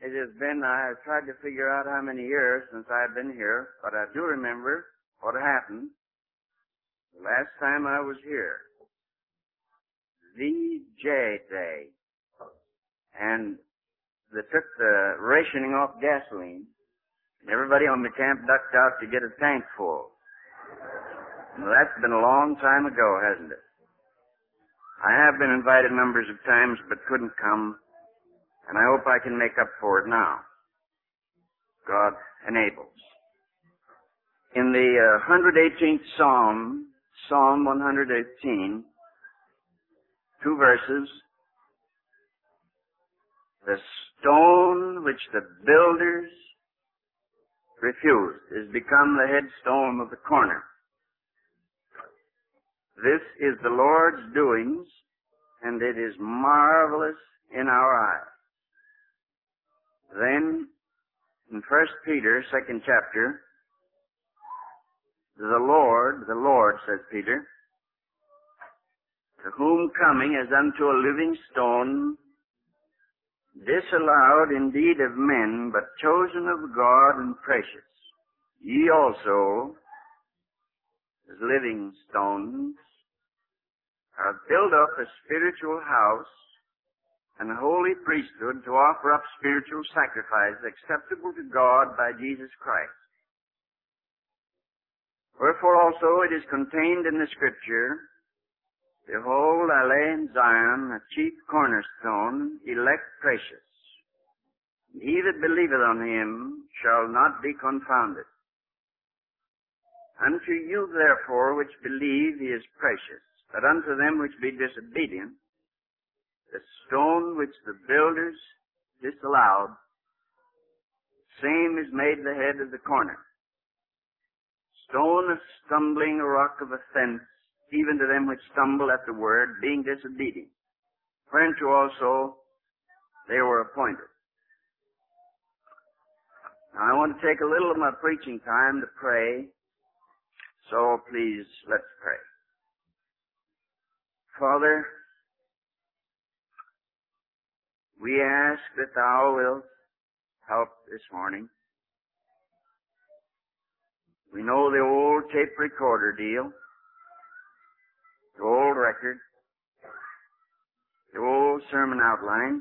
It has been, I've tried to figure out how many years since I've been here, but I do remember what happened the last time I was here. VJ Day. And they took the rationing off gasoline. And everybody on the camp ducked out to get a tank full. Well, that's been a long time ago, hasn't it? I have been invited numbers of times but couldn't come, and I hope I can make up for it now. God enables. In the 118th Psalm, Psalm 118, 2 verses, the stone which the builders refused is become the headstone of the corner. This is the Lord's doings, and it is marvelous in our eyes. Then, in 1 Peter, 2nd chapter, the Lord, says Peter, to whom coming as unto a living stone, disallowed indeed of men, but chosen of God and precious. Ye also, as living stones, are built up a spiritual house and a holy priesthood to offer up spiritual sacrifices acceptable to God by Jesus Christ. Wherefore also it is contained in the Scripture, Behold, I lay in Zion a chief cornerstone, elect precious. And he that believeth on him shall not be confounded. Unto you therefore which believe he is precious, but unto them which be disobedient, the stone which the builders disallowed, same is made the head of the corner. Stone of stumbling, a rock of offense, even to them which stumble at the word, being disobedient. Whereunto also they were appointed. Now I want to take a little of my preaching time to pray, so please let's pray. Father, we ask that Thou wilt help this morning. We know the old tape recorder deal, the old record, the old sermon outline.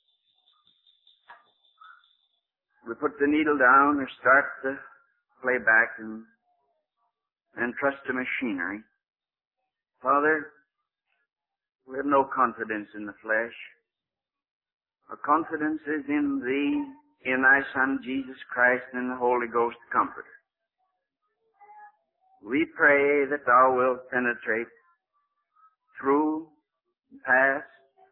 We put the needle down or start the playback and trust the machinery. Father, we have no confidence in the flesh. Our confidence is in Thee, in Thy Son, Jesus Christ, and in the Holy Ghost Comforter. We pray that Thou wilt penetrate through and past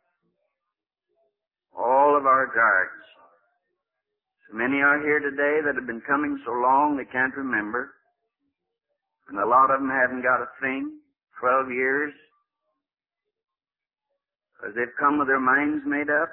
all of our guards. So many are here today that have been coming so long they can't remember. And a lot of them haven't got a thing, 12 years, because they've come with their minds made up.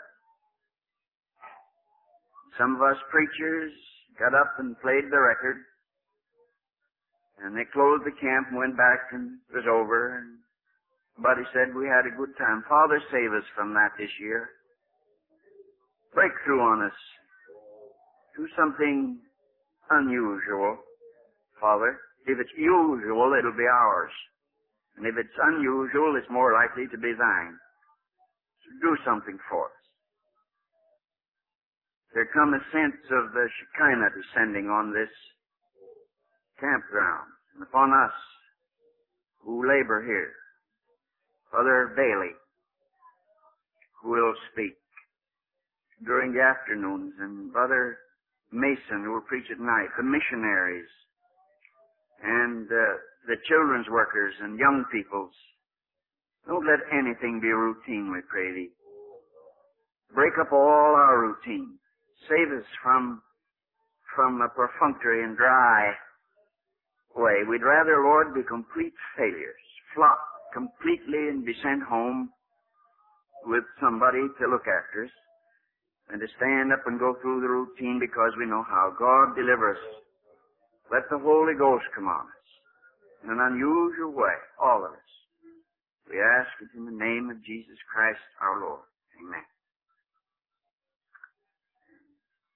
Some of us preachers got up and played the record, and they closed the camp and went back and it was over, and somebody said we had a good time. Father, save us from that this year. Break through on us. Do something unusual, Father. If it's usual, it'll be ours. And if it's unusual, it's more likely to be Thine. So do something for us. There come a sense of the Shekinah descending on this campground and upon us who labor here. Brother Bailey, who will speak during the afternoons, and Brother Mason, who will preach at night, the missionaries, and the children's workers and young peoples. Don't let anything be routine, we pray Thee. Break up all our routine. Save us from a perfunctory and dry way. We'd rather, Lord, be complete failures, flop completely and be sent home with somebody to look after us, and to stand up and go through the routine because we know how. God, deliver us. Let the Holy Ghost come on us in an unusual way, all of us. We ask it in the name of Jesus Christ our Lord. Amen.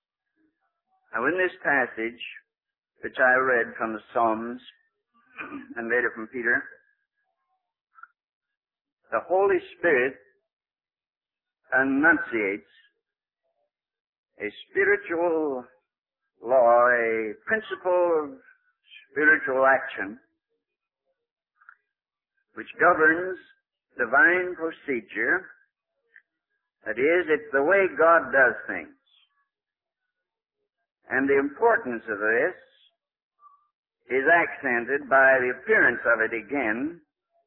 Now in this passage, which I read from the Psalms and later from Peter, the Holy Spirit enunciates a spiritual law, a principle of spiritual action, which governs divine procedure. That is, it's the way God does things. And the importance of this is accented by the appearance of it again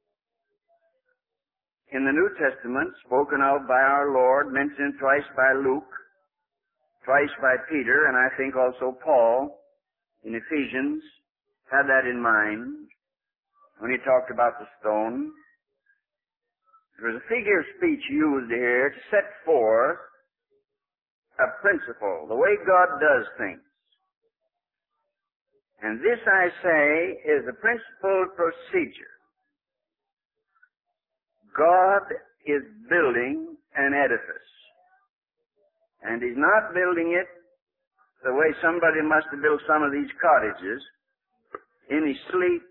in the New Testament, spoken of by our Lord, mentioned twice by Luke, twice by Peter, and I think also Paul in Ephesians had that in mind when he talked about the stone. There was a figure of speech used here to set forth a principle, the way God does things. And this, I say, is a principled procedure. God is building an edifice. And He's not building it the way somebody must have built some of these cottages in his sleep,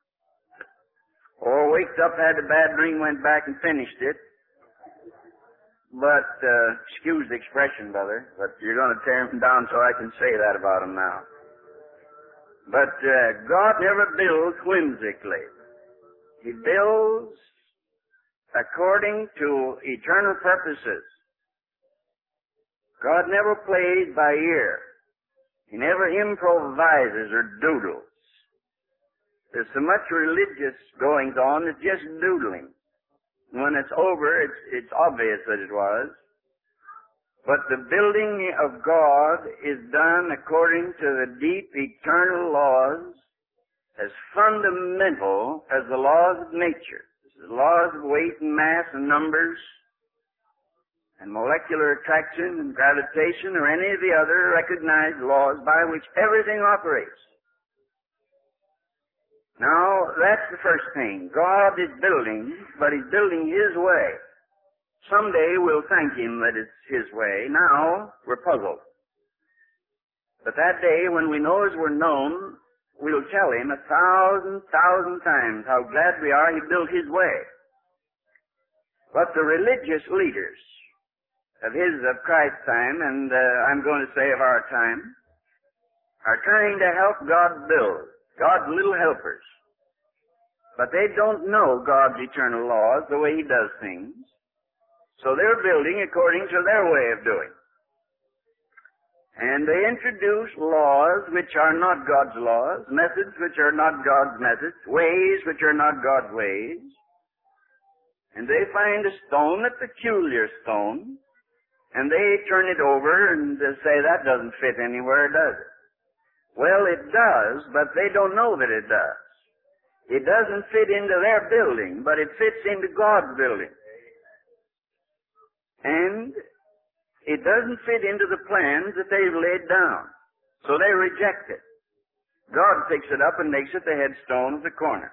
or waked up, had a bad dream, went back and finished it. But, excuse the expression, brother, but you're going to tear him down so I can say that about him now. But God never builds whimsically. He builds according to eternal purposes. God never plays by ear. He never improvises or doodles. There's so much religious goings on, it's just doodling. When it's over, it's obvious that it was. But the building of God is done according to the deep eternal laws, as fundamental as the laws of nature. The laws of weight and mass and numbers and molecular attraction and gravitation or any of the other recognized laws by which everything operates. Now, that's the first thing. God is building, but He's building His way. Someday we'll thank Him that it's His way. Now, we're puzzled. But that day, when we know as we're known, we'll tell Him 1,000 times how glad we are He built His way. But the religious leaders of Christ's time, and I'm going to say of our time, are trying to help God build. God's little helpers. But they don't know God's eternal laws, the way He does things. So they're building according to their way of doing. And they introduce laws which are not God's laws, methods which are not God's methods, ways which are not God's ways. And they find a stone, a peculiar stone, and they turn it over and say that doesn't fit anywhere, does it? Well, it does, but they don't know that it does. It doesn't fit into their building, but it fits into God's building. And it doesn't fit into the plans that they've laid down. So they reject it. God picks it up and makes it the headstone of the corner.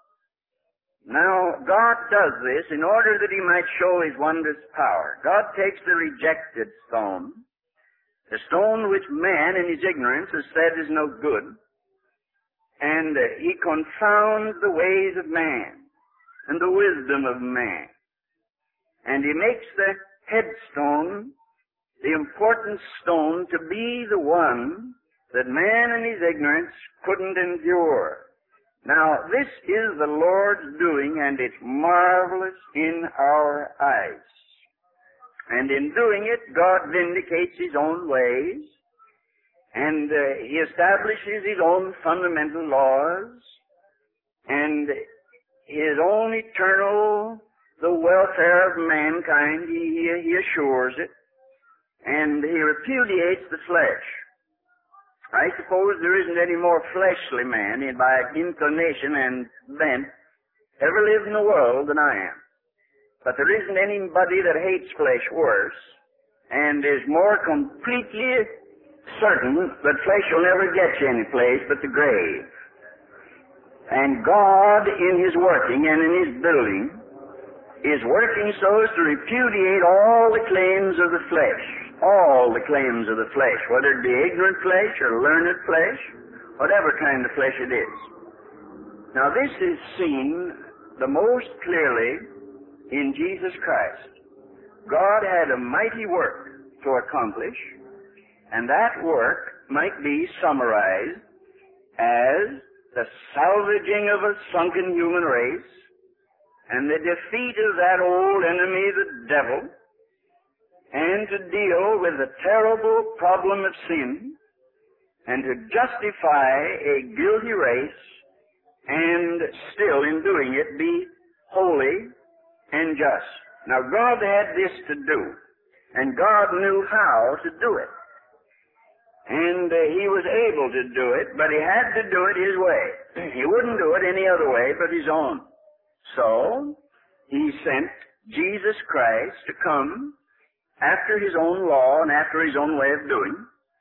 Now, God does this in order that He might show His wondrous power. God takes the rejected stone, the stone which man in his ignorance has said is no good, and He confounds the ways of man and the wisdom of man. And He makes the headstone, the important stone, to be the one that man in his ignorance couldn't endure. Now, this is the Lord's doing, and it's marvelous in our eyes. And in doing it, God vindicates His own ways, and He establishes His own fundamental laws, and His own eternal, the welfare of mankind, He assures it, and He repudiates the flesh. I suppose there isn't any more fleshly man by inclination and bent ever lived in the world than I am. But there isn't anybody that hates flesh worse and is more completely certain that flesh will never get you any place but the grave. And God, in His working and in His building, is working so as to repudiate all the claims of the flesh. all the claims of the flesh, whether it be ignorant flesh or learned flesh, whatever kind of flesh it is. Now this is seen the most clearly in Jesus Christ. God had a mighty work to accomplish, and that work might be summarized as the salvaging of a sunken human race and the defeat of that old enemy, the devil, and to deal with the terrible problem of sin and to justify a guilty race and still in doing it be holy and just. Now God had this to do, and God knew how to do it. And He was able to do it, but He had to do it His way. He wouldn't do it any other way but His own. So He sent Jesus Christ to come after His own law and after His own way of doing.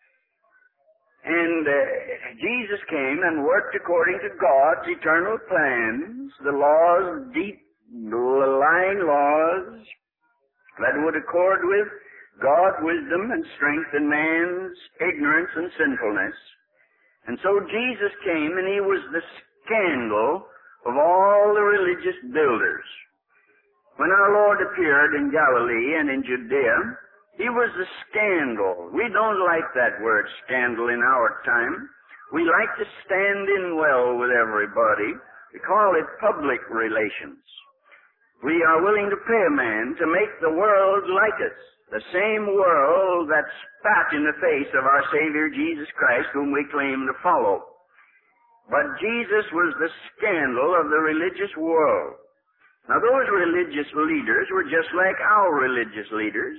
And Jesus came and worked according to God's eternal plans, the laws, deep lying laws that would accord with God's wisdom and strength and man's ignorance and sinfulness. And so Jesus came, and He was the scandal of all the religious builders. When our Lord appeared in Galilee and in Judea, He was the scandal. We don't like that word scandal in our time. We like to stand in well with everybody. We call it public relations. We are willing to pay a man to make the world like us, the same world that spat in the face of our Savior Jesus Christ, whom we claim to follow. But Jesus was the scandal of the religious world. Now, those religious leaders were just like our religious leaders.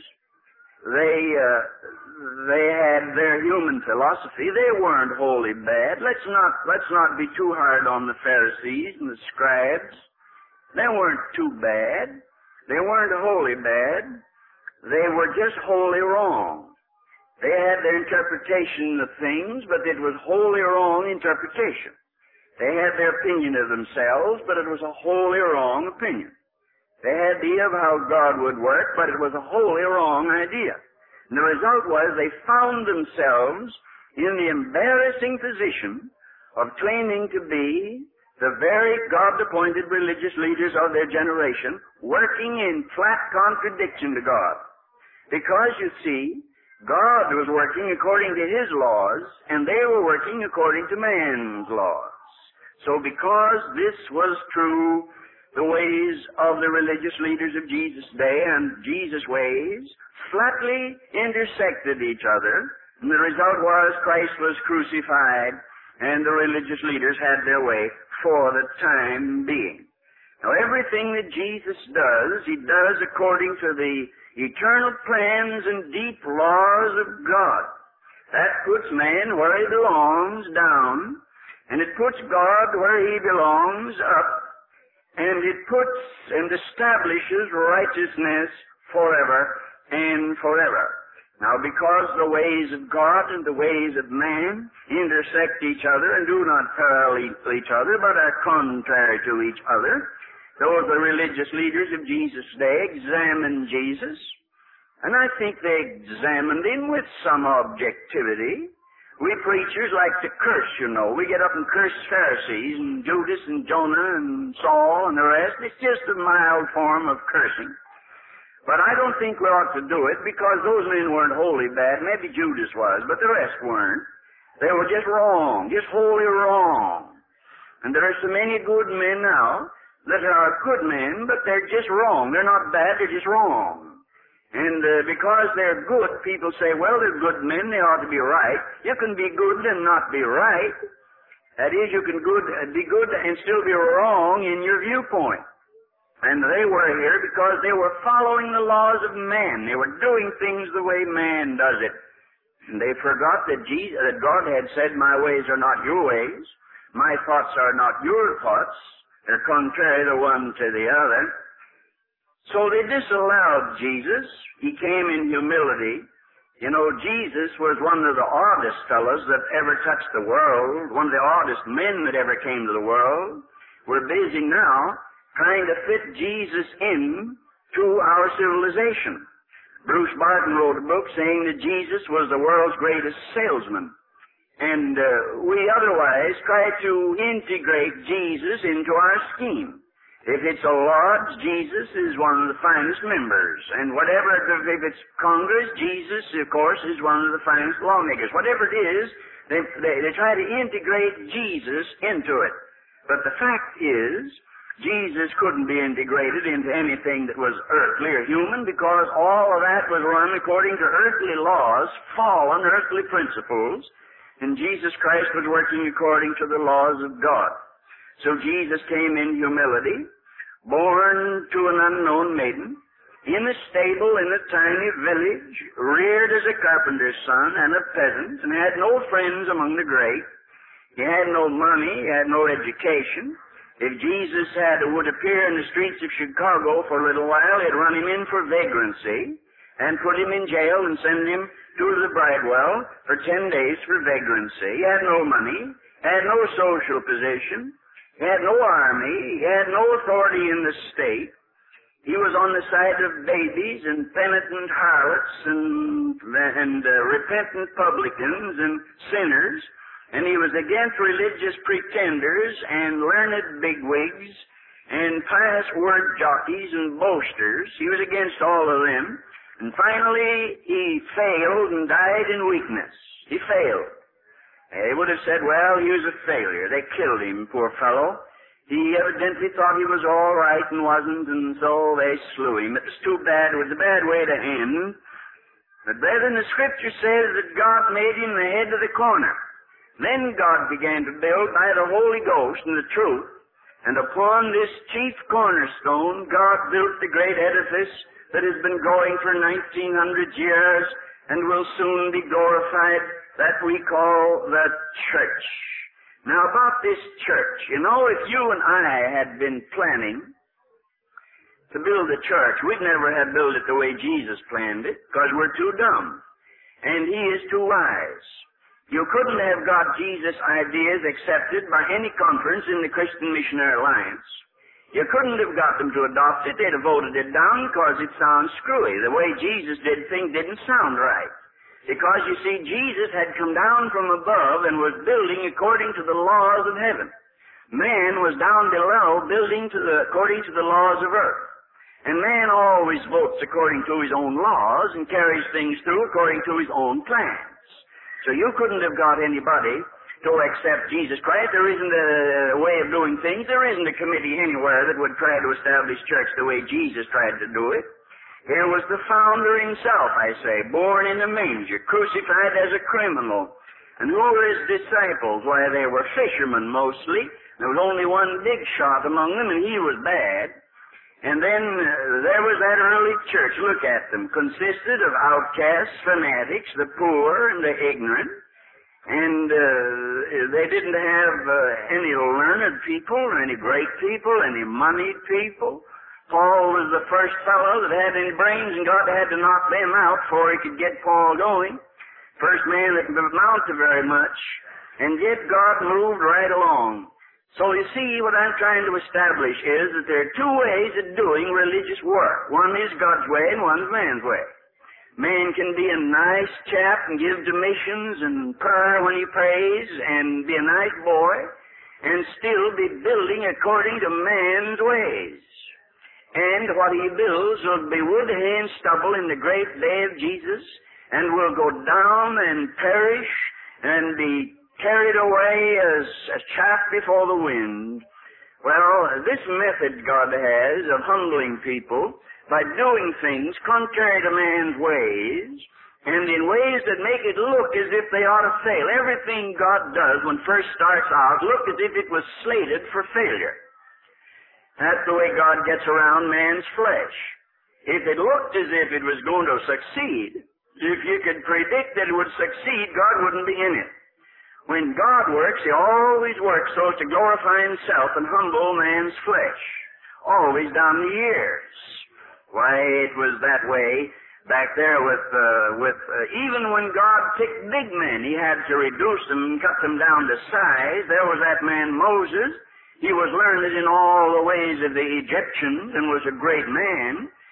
They had their human philosophy. They weren't wholly bad. Let's not be too hard on the Pharisees and the scribes. They weren't too bad. They weren't wholly bad. They were just wholly wrong. They had their interpretation of things, but it was wholly wrong interpretation. They had their opinion of themselves, but it was a wholly wrong opinion. They had the idea of how God would work, but it was a wholly wrong idea. And the result was they found themselves in the embarrassing position of claiming to be the very God-appointed religious leaders of their generation, working in flat contradiction to God. Because, you see, God was working according to His laws, and they were working according to man's laws. So because this was true, the ways of the religious leaders of Jesus' day and Jesus' ways flatly intersected each other, and the result was Christ was crucified, and the religious leaders had their way for the time being. Now, everything that Jesus does, He does according to the eternal plans and deep laws of God. That puts man where he belongs down, and it puts God where He belongs up, and it puts and establishes righteousness forever and forever. Now, because the ways of God and the ways of man intersect each other and do not parallel each other, but are contrary to each other, those the religious leaders of Jesus' day examined Jesus, and I think they examined Him with some objectivity. We preachers like to curse, you know. We get up and curse Pharisees and Judas and Jonah and Saul and the rest. It's just a mild form of cursing. But I don't think we ought to do it because those men weren't wholly bad. Maybe Judas was, but the rest weren't. They were just wrong, just wholly wrong. And there are so many good men now that are good men, but they're just wrong. They're not bad, they're just wrong. And because they're good, people say, well, they're good men, they ought to be right. You can be good and not be right. That is, you can be good and still be wrong in your viewpoint. And they were here because they were following the laws of man. They were doing things the way man does it. And they forgot that God had said, my ways are not your ways. My thoughts are not your thoughts. They're contrary the one to the other. So they disallowed Jesus. He came in humility. You know, Jesus was one of the oddest fellows that ever touched the world, one of the oddest men that ever came to the world. We're busy now trying to fit Jesus in to our civilization. Bruce Barton wrote a book saying that Jesus was the world's greatest salesman. And we otherwise try to integrate Jesus into our scheme. If it's a lodge, Jesus is one of the finest members. And if it's Congress, Jesus, of course, is one of the finest lawmakers. Whatever it is, they try to integrate Jesus into it. But the fact is, Jesus couldn't be integrated into anything that was earthly or human because all of that was run according to earthly laws, fallen earthly principles, and Jesus Christ was working according to the laws of God. So Jesus came in humility, born to an unknown maiden, in a stable in a tiny village, reared as a carpenter's son and a peasant, and had no friends among the great. He had no money, he had no education. If Jesus would appear in the streets of Chicago for a little while, they'd run him in for vagrancy and put him in jail and send him to the Bridewell for 10 days for vagrancy. He had no money, had no social position, he had no army, he had no authority in the state. He was on the side of babies and penitent harlots and repentant publicans and sinners. And he was against religious pretenders and learned bigwigs and pious word jockeys and boasters. He was against all of them. And finally, he failed and died in weakness. He failed. They would have said, well, he was a failure. They killed him, poor fellow. He evidently thought he was all right and wasn't, and so they slew him. It was too bad. It was a bad way to end. But brethren, the Scripture says that God made him the head of the corner. Then God began to build by the Holy Ghost and the truth, and upon this chief cornerstone, God built the great edifice that has been going for 1900 years and will soon be glorified, that we call the church. Now, about this church, if you and I had been planning to build a church, we'd never have built it the way Jesus planned it, because we're too dumb, and He is too wise. You couldn't have got Jesus' ideas accepted by any conference in the Christian Missionary Alliance. You couldn't have got them to adopt it. They'd have voted it down because it sounds screwy. The way Jesus did things didn't sound right. Because, you see, Jesus had come down from above and was building according to the laws of heaven. Man was down below building according to the laws of earth. And man always votes according to his own laws and carries things through according to his own plans. So you couldn't have got anybody to accept Jesus Christ. There isn't a way of doing things. There isn't a committee anywhere that would try to establish church the way Jesus tried to do it. Here was the founder himself, I say, born in a manger, crucified as a criminal. And who were his disciples? Why, they were fishermen mostly. There was only one big shot among them, and he was bad. And then there was that early church. Look at them. Consisted of outcasts, fanatics, the poor and the ignorant. And they didn't have any learned people, or any great people, any moneyed people. Paul was the first fellow that had any brains, and God had to knock them out before he could get Paul going. First man that could amount to very much. And yet God moved right along. So you see, what I'm trying to establish is that there are two ways of doing religious work. One is God's way and one's man's way. Man can be a nice chap and give to missions and purr when he prays and be a nice boy and still be building according to man's ways. And what he builds will be wood, hay, and stubble in the great day of Jesus, and will go down and perish and be carried away as chaff before the wind. Well, this method God has of humbling people by doing things contrary to man's ways, and in ways that make it look as if they ought to fail. Everything God does when first starts out look as if it was slated for failure. That's the way God gets around man's flesh. If it looked as if it was going to succeed, if you could predict that it would succeed, God wouldn't be in it. When God works, He always works so as to glorify Himself and humble man's flesh, always down the years. Why, it was that way back there with even when God picked big men, He had to reduce them and cut them down to size. There was that man Moses. He was learned in all the ways of the Egyptians and was a great man.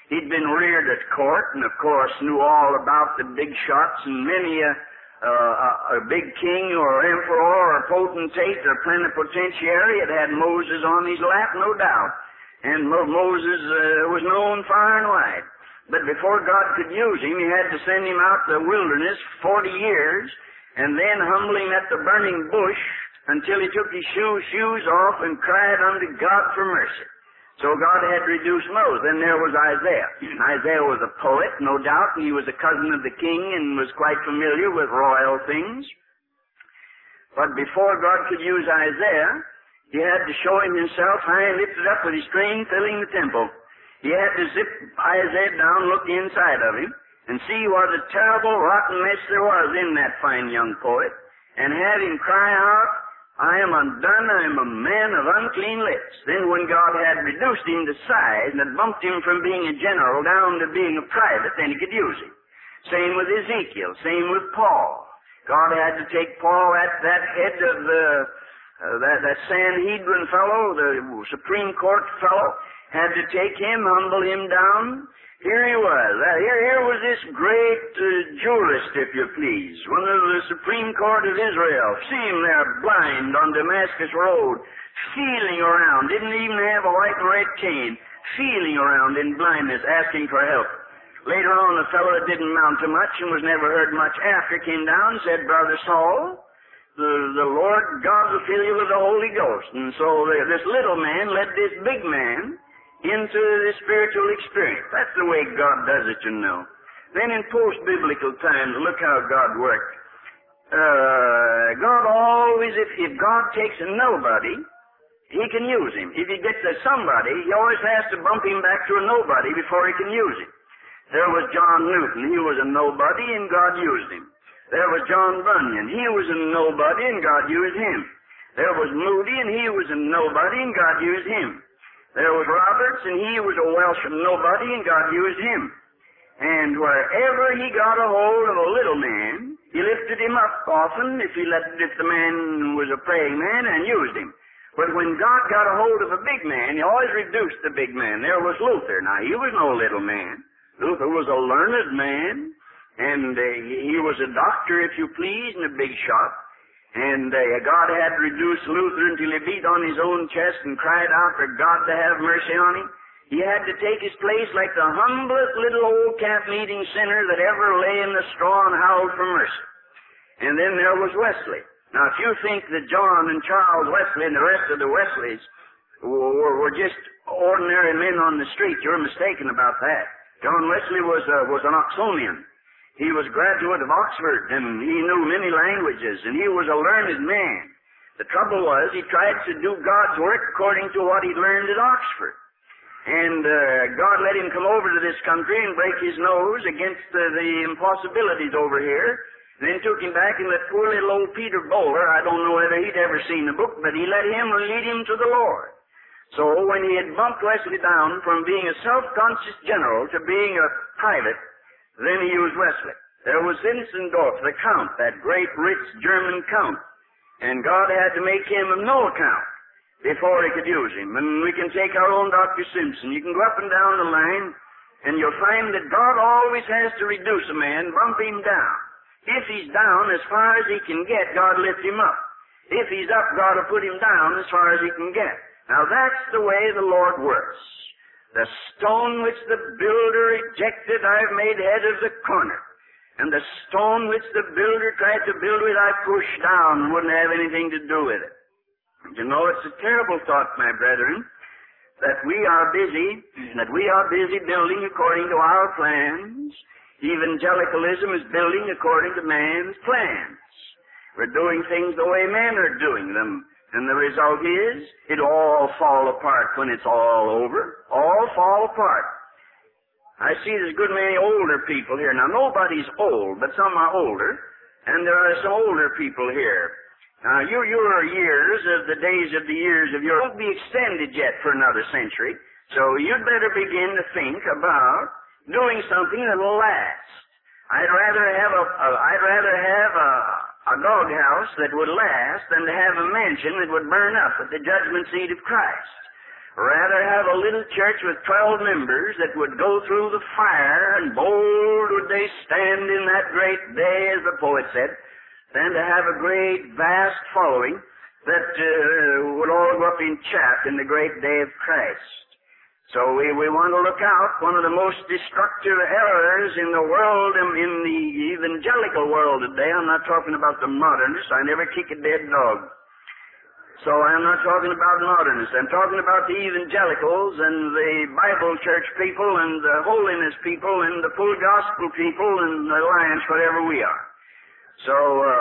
He'd been reared at court and, of course, knew all about the big shots, and many a big king or emperor or potentate or plenipotentiary had Moses on his lap, no doubt. And Moses was known far and wide. But before God could use him, he had to send him out to the wilderness 40 years and then humble him at the burning bush until he took his shoes off and cried unto God for mercy. So God had reduced Moses. Then there was Isaiah. Isaiah was a poet, no doubt, and he was a cousin of the king and was quite familiar with royal things. But before God could use Isaiah, he had to show him himself high and lifted up with his train filling the temple. He had to zip Isaiah down, look inside of him, and see what a terrible, rotten mess there was in that fine young poet, and have him cry out, I am undone, I am a man of unclean lips. Then when God had reduced him to size and had bumped him from being a general down to being a private, then he could use him. Same with Ezekiel, same with Paul. God had to take Paul at that head of that Sanhedrin fellow, the Supreme Court fellow, had to take him, humble him down. Here he was. Here was this great jurist, if you please, one of the Supreme Court of Israel. See him there blind on Damascus Road, feeling around, didn't even have a white and red cane, feeling around in blindness, asking for help. Later on, a fellow that didn't amount to much and was never heard much after came down and said, Brother Saul, the Lord God will fill you with the Holy Ghost. And so this little man led this big man into the spiritual experience. That's the way God does it, you know. Then in post-biblical times, look how God worked. God always, if God takes a nobody, he can use him. If he gets a somebody, he always has to bump him back to a nobody before he can use him. There was John Newton. He was a nobody, and God used him. There was John Bunyan. He was a nobody, and God used him. There was Moody, and he was a nobody, and God used him. There was Roberts, and he was a Welsh nobody, and God used him. And wherever he got a hold of a little man, he lifted him up often if the man was a praying man, and used him. But when God got a hold of a big man, he always reduced the big man. There was Luther. Now, he was no little man. Luther was a learned man, and he was a doctor, if you please, and a big shot. And God had reduced Luther until he beat on his own chest and cried out for God to have mercy on him. He had to take his place like the humblest little old camp meeting sinner that ever lay in the straw and howled for mercy. And then there was Wesley. Now, if you think that John and Charles Wesley and the rest of the Wesleys were just ordinary men on the street, you're mistaken about that. John Wesley was an Oxonian. He was a graduate of Oxford, and he knew many languages, and he was a learned man. The trouble was, he tried to do God's work according to what he learned at Oxford. And God let him come over to this country and break his nose against the impossibilities over here. Then took him back and let poor little old Peter Bowler, I don't know whether he'd ever seen the book, but he let him lead him to the Lord. So when he had bumped Wesley down from being a self-conscious general to being a private, then he used Wesley. There was Zinzendorf, the Count, that great, rich German Count. And God had to make him of no account before he could use him. And we can take our own Dr. Simpson. You can go up and down the line, and you'll find that God always has to reduce a man, bump him down. If he's down as far as he can get, God lifts him up. If he's up, God will put him down as far as he can get. Now that's the way the Lord works. The stone which the builder rejected, I've made head of the corner. And the stone which the builder tried to build with, I pushed down and wouldn't have anything to do with it. You know, it's a terrible thought, my brethren, that we are busy building according to our plans. Evangelicalism is building according to man's plans. We're doing things the way men are doing them. And the result is, it'll all fall apart when it's all over. All fall apart. I see there's a good many older people here. Now, nobody's old, but some are older. And there are some older people here. Now, your years of the days of the years of your won't be extended yet for another century. So you'd better begin to think about doing something that'll last. I'd rather have a doghouse that would last than to have a mansion that would burn up at the judgment seat of Christ. Rather have a little church with 12 members that would go through the fire, and bold would they stand in that great day, as the poet said, than to have a great, vast following that would all go up in chaff in the great day of Christ. So we want to look out. One of the most destructive errors in the world, in the evangelical world today, I'm not talking about the modernists. I never kick a dead dog. So I'm not talking about modernists. I'm talking about the evangelicals and the Bible church people and the holiness people and the full gospel people and the alliance, whatever we are. So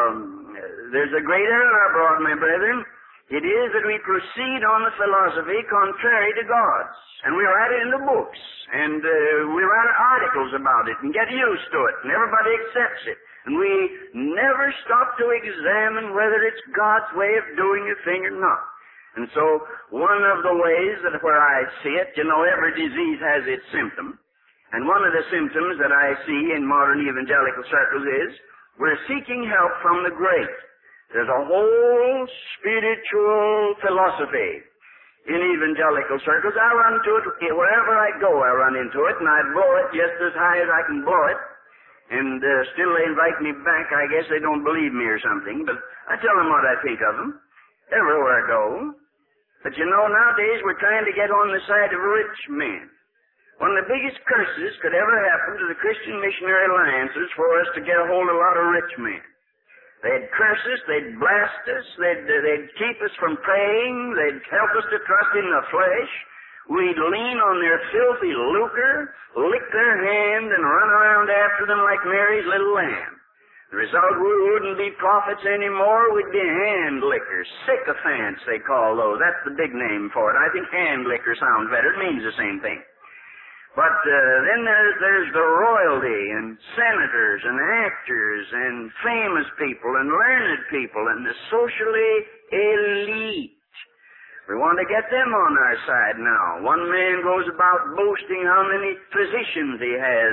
there's a great error abroad, my brethren. It is that we proceed on the philosophy contrary to God's. And we write it in the books. And we write articles about it and get used to it. And everybody accepts it. And we never stop to examine whether it's God's way of doing a thing or not. And so one of the ways that where I see it, every disease has its symptom. And one of the symptoms that I see in modern evangelical circles is we're seeking help from the great. There's a whole spiritual philosophy in evangelical circles. I run into it wherever I go. I run into it, and I blow it just as high as I can blow it. And still they invite me back. I guess they don't believe me or something, but I tell them what I think of them everywhere I go. But nowadays we're trying to get on the side of rich men. One of the biggest curses could ever happen to the Christian Missionary Alliance is for us to get a hold of a lot of rich men. They'd curse us, they'd blast us, they'd keep us from praying, they'd help us to trust in the flesh. We'd lean on their filthy lucre, lick their hand, and run around after them like Mary's little lamb. The result, we wouldn't be prophets anymore, we'd be hand lickers. Sycophants, they call those. That's the big name for it. I think hand licker sounds better. It means the same thing. But then there's the royalty and senators and actors and famous people and learned people and the socially elite. We want to get them on our side now. One man goes about boasting how many physicians he has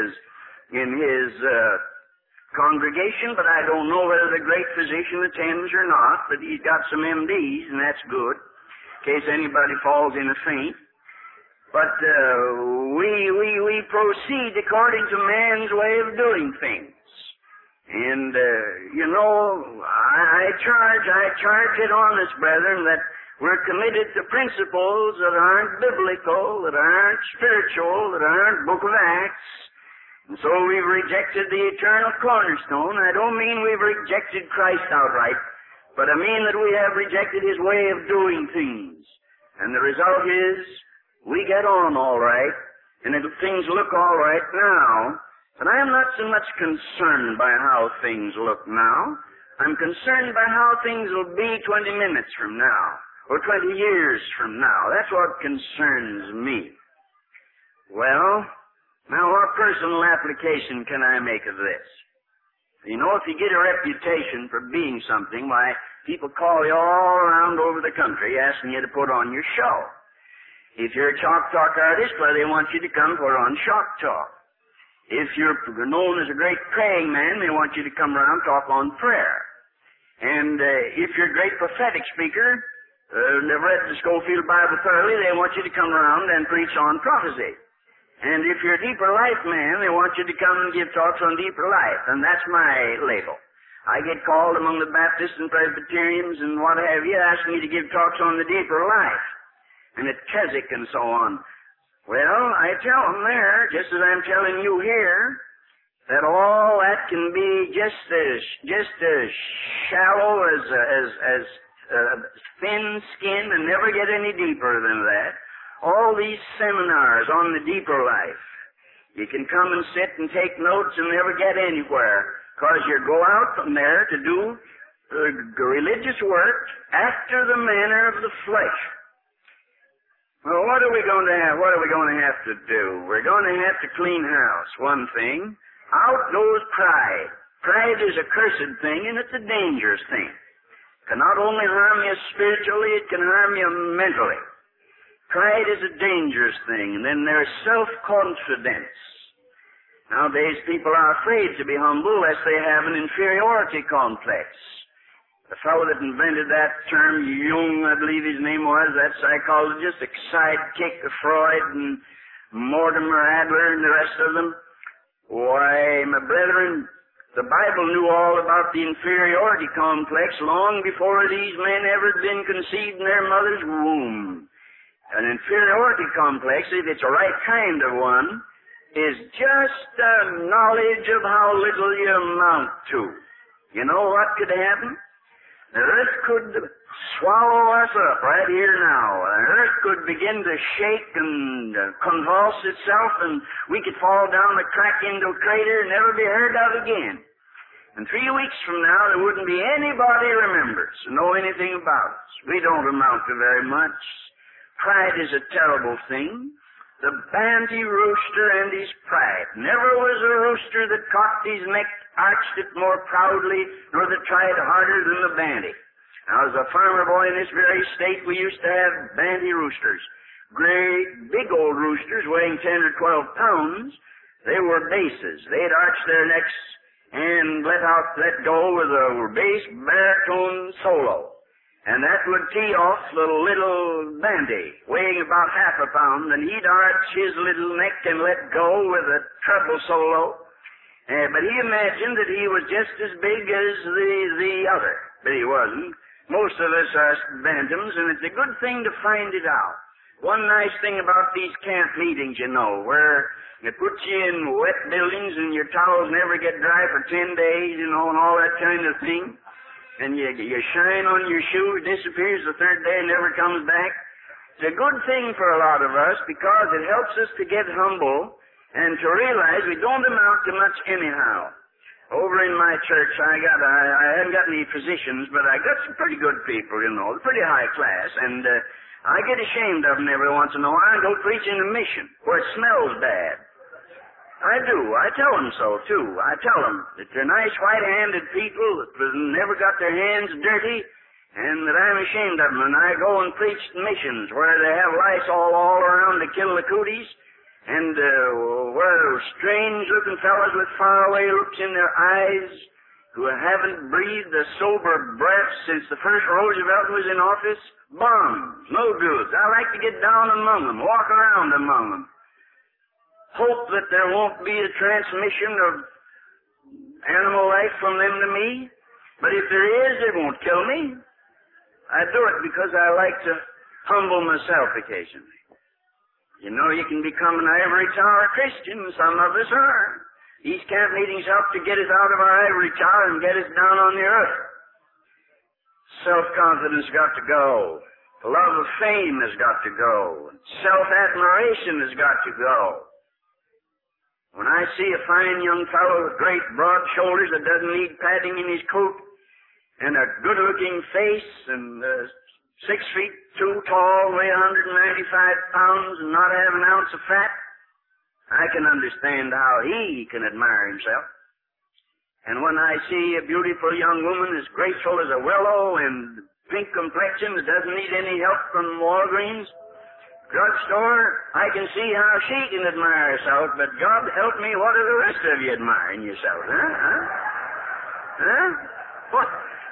in his congregation, but I don't know whether the great physician attends or not, but he's got some MDs, and that's good, in case anybody falls in a faint. But we proceed according to man's way of doing things. And, I charge it on us, brethren, that we're committed to principles that aren't biblical, that aren't spiritual, that aren't Book of Acts. And so we've rejected the eternal cornerstone. I don't mean we've rejected Christ outright, but I mean that we have rejected His way of doing things. And the result is we get on all right, and things look all right now. But I am not so much concerned by how things look now. I'm concerned by how things will be 20 minutes from now. Or 20 years from now. That's what concerns me. Well, now what personal application can I make of this? If you get a reputation for being something, why, people call you all around over the country asking you to put on your show. If you're a Chalk Talk artist, well, they want you to come put on Chalk Talk. If you're known as a great praying man, they want you to come around talk on prayer. And if you're a great prophetic speaker, they've read the Schofield Bible thoroughly, they want you to come around and preach on prophecy. And if you're a deeper life man, they want you to come and give talks on deeper life. And that's my label. I get called among the Baptists and Presbyterians and what have you, asking me to give talks on the deeper life. And at Keswick and so on. Well, I tell them there, just as I'm telling you here, that all that can be just as shallow as thin skin and never get any deeper than that. All these seminars on the deeper life. You can come and sit and take notes and never get anywhere, because you go out from there to do religious work after the manner of the flesh. Well, what are we going to have? What are we going to have to do? We're going to have to clean house, one thing. Out goes pride. Pride is a cursed thing, and it's a dangerous thing. It can not only harm you spiritually, it can harm you mentally. Pride is a dangerous thing. And then there's self-confidence. Nowadays, people are afraid to be humble lest they have an inferiority complex. The fellow that invented that term, Jung, I believe his name was, that psychologist, a sidekick of Freud and Mortimer Adler and the rest of them. Why, my brethren, the Bible knew all about the inferiority complex long before these men ever had been conceived in their mother's womb. An inferiority complex, if it's a right kind of one, is just a knowledge of how little you amount to. You know what could happen? The earth could swallow us up right here now. The earth could begin to shake and convulse itself, and we could fall down the crack into a crater and never be heard of again. And 3 weeks from now, there wouldn't be anybody remembers or know anything about us. We don't amount to very much. Pride is a terrible thing. The banty rooster and his pride. Never was a rooster that cocked his neck, arched it more proudly, nor that tried harder than the banty. Now, as a farmer boy in this very state, we used to have banty roosters. Great, big old roosters weighing 10 or 12 pounds. They were basses. They'd arch their necks and let go with a bass baritone solo. And that would tee off the little banty, weighing about half a pound, and he'd arch his little neck and let go with a treble solo. But he imagined that he was just as big as the other. But he wasn't. Most of us are bantams, and it's a good thing to find it out. One nice thing about these camp meetings, you know, where they put you in wet buildings and your towels never get dry for 10 days, you know, and all that kind of thing. And you shine on your shoes, disappears the third day and never comes back. It's a good thing for a lot of us because it helps us to get humble and to realize we don't amount to much anyhow. Over in my church, I haven't got any physicians, but I got some pretty good people, you know, pretty high class, and I get ashamed of them every once in a while and go preach in a mission where it smells bad. I do. I tell them so, too. I tell them that they're nice, white-handed people that never got their hands dirty, and that I'm ashamed of them. And I go and preach missions where they have Lysol all around to kill the cooties, and where strange-looking fellows with faraway looks in their eyes who haven't breathed a sober breath since the first Roosevelt was in office. Bombs. No goods. I like to get down among them, walk around among them. Hope that there won't be a transmission of animal life from them to me. But if there is, it won't kill me. I do it because I like to humble myself occasionally. You know, you can become an ivory tower Christian. Some of us are. These camp meetings help to get us out of our ivory tower and get us down on the earth. Self-confidence got to go. The love of fame has got to go. Self-admiration has got to go. When I see a fine young fellow with great broad shoulders that doesn't need padding in his coat and a good-looking face and 6'2" tall, weigh 195 pounds and not have an ounce of fat, I can understand how he can admire himself. And when I see a beautiful young woman as graceful as a willow and pink complexion that doesn't need any help from Walgreens drugstore, I can see how she can admire herself, but God help me, what are the rest of you admiring yourself, What?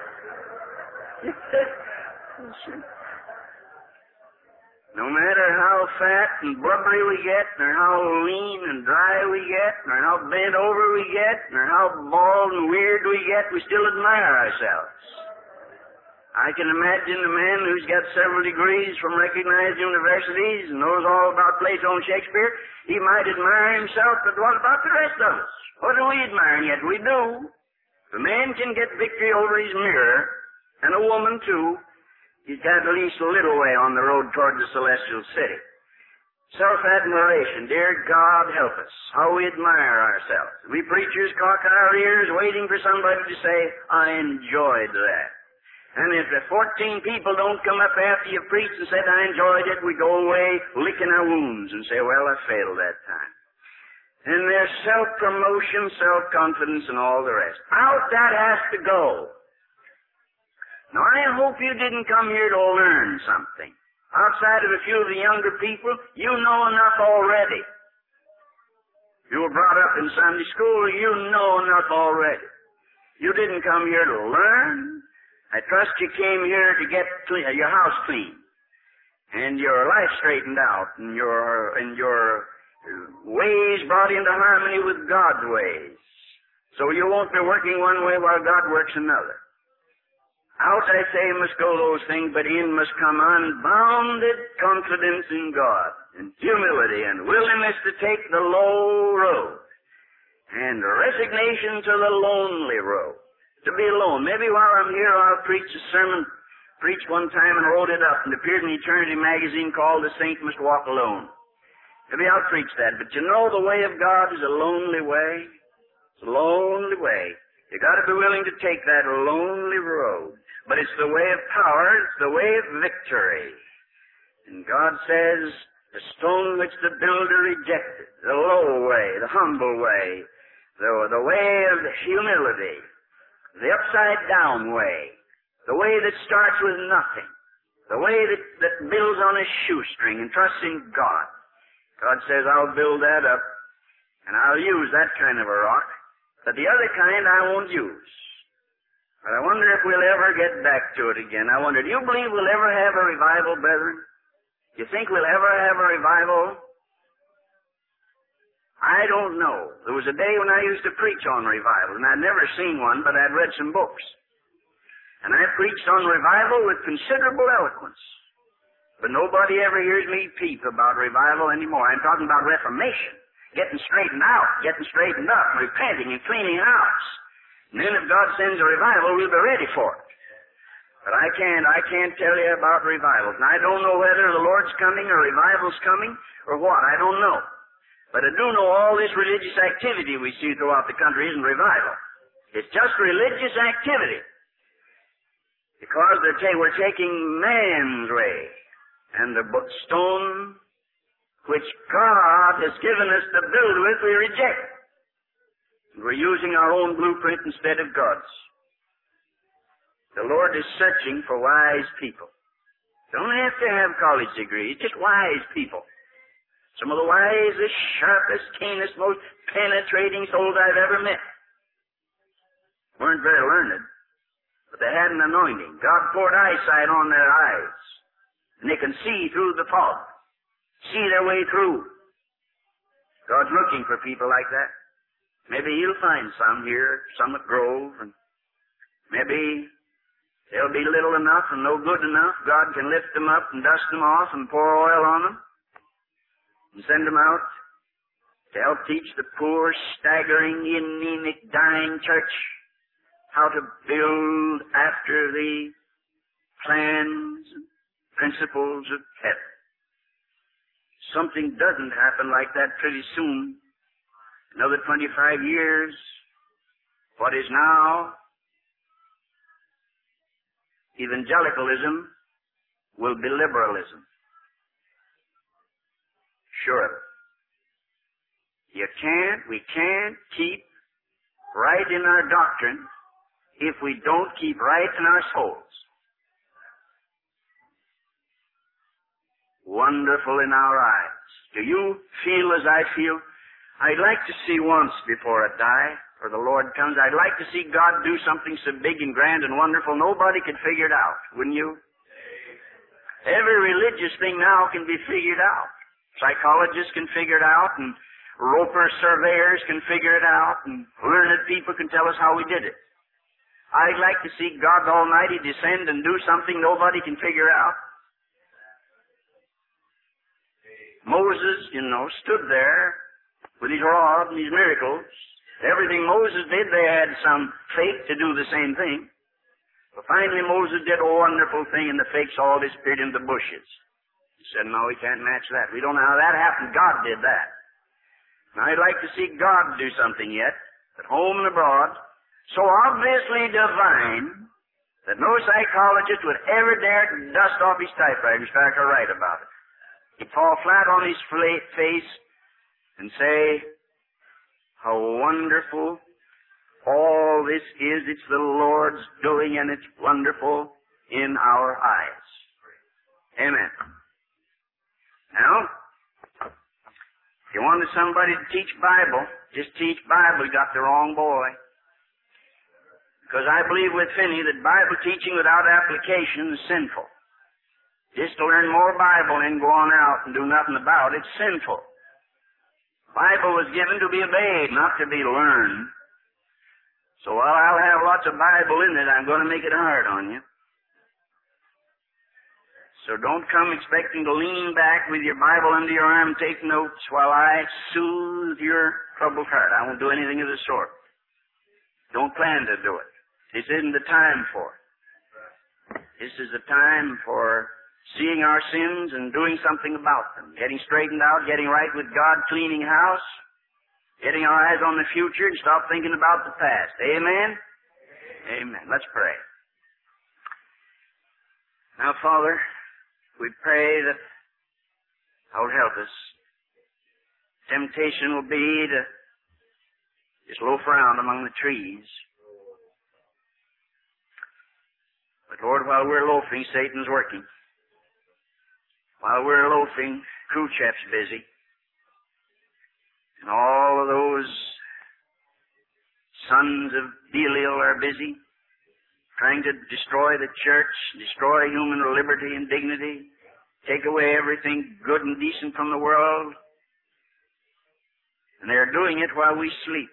No matter how fat and blubbery we get, nor how lean and dry we get, nor how bent over we get, nor how bald and weird we get, we still admire ourselves. I can imagine a man who's got several degrees from recognized universities and knows all about Plato and Shakespeare. He might admire himself, but what about the rest of us? What are we admiring? Yet we do. If a man can get victory over his mirror, and a woman too, he's got at least a little way on the road toward the celestial city. Self-admiration. Dear God, help us. How we admire ourselves. We preachers cock our ears waiting for somebody to say, I enjoyed that. And if the 14 people don't come up after you've preached and said, I enjoyed it, we go away licking our wounds and say, well, I failed that time. And there's self-promotion, self-confidence, and all the rest. Out that has to go. Now, I hope you didn't come here to learn something. Outside of a few of the younger people, you know enough already. You were brought up in Sunday school, you know enough already. You didn't come here to learn. I trust you came here to get your house clean and your life straightened out and your ways brought into harmony with God's ways. So you won't be working one way while God works another. Out, I say, must go those things, but in must come unbounded confidence in God, and humility, and willingness to take the low road, and resignation to the lonely road. To be alone. Maybe while I'm here, I'll preach a sermon, preached one time and wrote it up, and appeared in Eternity magazine called The Saint Must Walk Alone. Maybe I'll preach that, but you know the way of God is a lonely way. It's a lonely way. You got to be willing to take that lonely road. But it's the way of power, it's the way of victory. And God says, the stone which the builder rejected, the low way, the humble way, the way of humility, the upside-down way, the way that starts with nothing, the way that builds on a shoestring and trusts in God. God says, I'll build that up, and I'll use that kind of a rock, but the other kind I won't use. But I wonder if we'll ever get back to it again. I wonder, do you believe we'll ever have a revival, brethren? Do you think we'll ever have a revival? I don't know. There was a day when I used to preach on revival, and I'd never seen one, but I'd read some books. And I preached on revival with considerable eloquence. But nobody ever hears me peep about revival anymore. I'm talking about reformation, getting straightened out, getting straightened up, repenting and cleaning house. And then if God sends a revival, we'll be ready for it. But I can't tell you about revivals. And I don't know whether the Lord's coming or revival's coming or what. I don't know. But I do know all this religious activity we see throughout the country isn't revival. It's just religious activity. Because we're taking man's way. And the stone which God has given us to build with, we reject. We're using our own blueprint instead of God's. The Lord is searching for wise people. Don't have to have college degrees, just wise people. Some of the wisest, sharpest, keenest, most penetrating souls I've ever met. Weren't very learned, but they had an anointing. God poured eyesight on their eyes, and they can see through the fog, see their way through. God's looking for people like that. Maybe He'll find some here, some at Grove, and maybe they'll be little enough and no good enough. God can lift them up and dust them off and pour oil on them and send them out to help teach the poor, staggering, anemic, dying church how to build after the plans and principles of heaven. Something doesn't happen like that pretty soon. Another 25 years, what is now evangelicalism will be liberalism. Sure. We can't keep right in our doctrine if we don't keep right in our souls. Wonderful in our eyes. Do you feel as I feel? I'd like to see once before I die, or the Lord comes, I'd like to see God do something so big and grand and wonderful nobody could figure it out, wouldn't you? Every religious thing now can be figured out. Psychologists can figure it out, and Roper surveyors can figure it out, and learned people can tell us how we did it. I'd like to see God Almighty descend and do something nobody can figure out. Moses, stood there with his rod and his miracles. Everything Moses did, they had some fake to do the same thing. But finally Moses did a wonderful thing, and the fakes all disappeared in the bushes. He said, no, we can't match that. We don't know how that happened. God did that. Now I'd like to see God do something yet, at home and abroad, so obviously divine that no psychologist would ever dare to dust off his typewriter and start to write about it. He'd fall flat on his face and say, how wonderful all this is. It's the Lord's doing, and it's wonderful in our eyes. Amen. Now, if you wanted somebody to teach Bible, just teach Bible. You got the wrong boy. Because I believe with Finney that Bible teaching without application is sinful. Just to learn more Bible and go on out and do nothing about it, it's sinful. Bible was given to be obeyed, not to be learned. So while I'll have lots of Bible in it, I'm going to make it hard on you. So don't come expecting to lean back with your Bible under your arm and take notes while I soothe your troubled heart. I won't do anything of the sort. Don't plan to do it. This isn't the time for it. This is the time for seeing our sins and doing something about them. Getting straightened out, getting right with God, cleaning house, getting our eyes on the future and stop thinking about the past. Amen? Amen. Let's pray. Now, Father, we pray that Thou will help us. Temptation will be to just loaf around among the trees. But Lord, while we're loafing, Satan's working. While we're loafing, Khrushchev's busy. And all of those sons of Belial are busy, trying to destroy the church, destroy human liberty and dignity, take away everything good and decent from the world. And they're doing it while we sleep.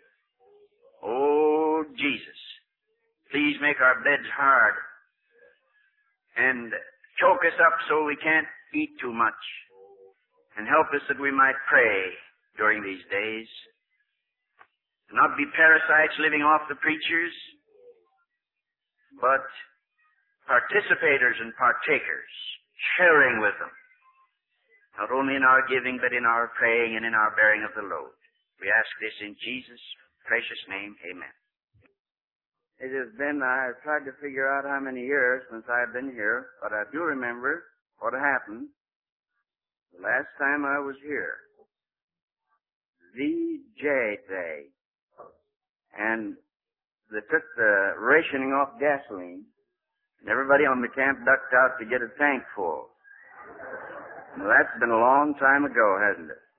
Oh, Jesus, please make our beds hard and choke us up so we can't eat too much, and help us that we might pray during these days. Not be parasites living off the preachers, but participators and partakers, sharing with them, not only in our giving, but in our praying and in our bearing of the load. We ask this in Jesus' precious name. Amen. It has been, I've tried to figure out how many years since I've been here, but I do remember what happened the last time I was here. VJ Day. And they took the rationing off gasoline, and everybody on the camp ducked out to get a tank full. Well, that's been a long time ago, hasn't it?